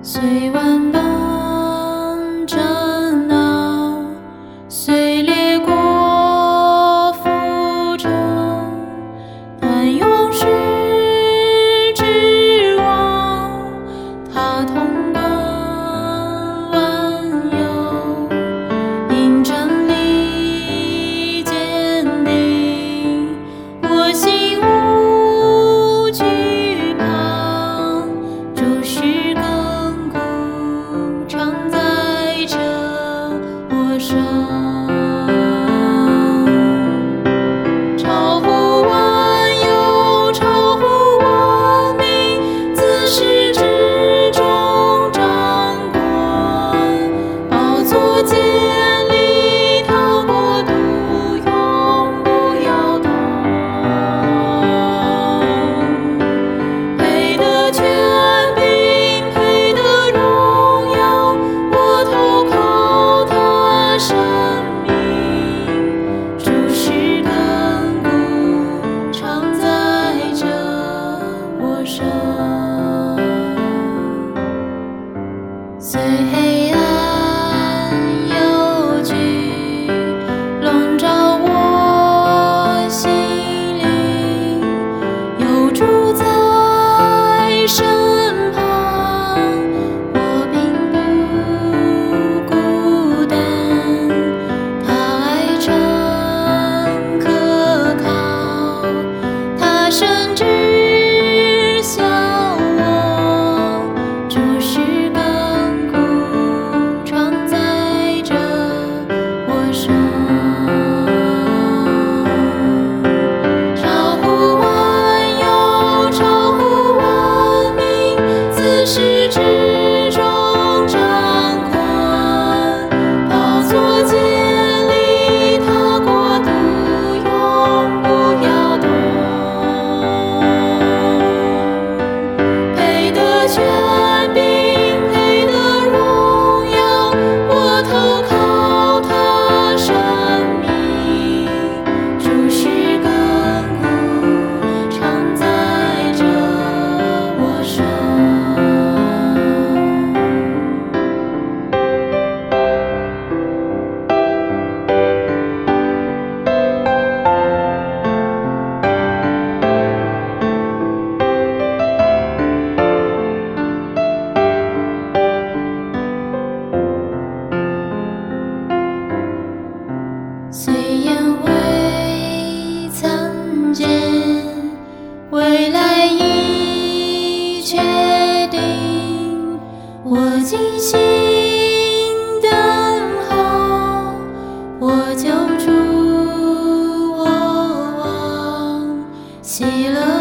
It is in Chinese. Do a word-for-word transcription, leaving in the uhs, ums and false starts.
虽万邦争闹，虽列国纷争，但永世之王，他统管万有，因真理坚定，我心无惧怕，主是亘古常在这我生。超乎万有，超乎万民，自始至终掌管，宝座建立，他国度永不摇动。配得权柄，配得荣耀，我投靠他生命，主是亘古常在这我生。虽黑暗幽居，笼罩我心灵，有主在身旁，我并不孤单。他爱真可靠，他深知晓我，主是亘古常在这我生。超乎万有，超乎万民，自始至终掌管，宝座建立，他国度永不摇动。配得权柄，配得荣耀，我投靠他生命，主是亘古常在这我生。虽眼未参见，未来已确定，我静心等候，我救主我王，喜乐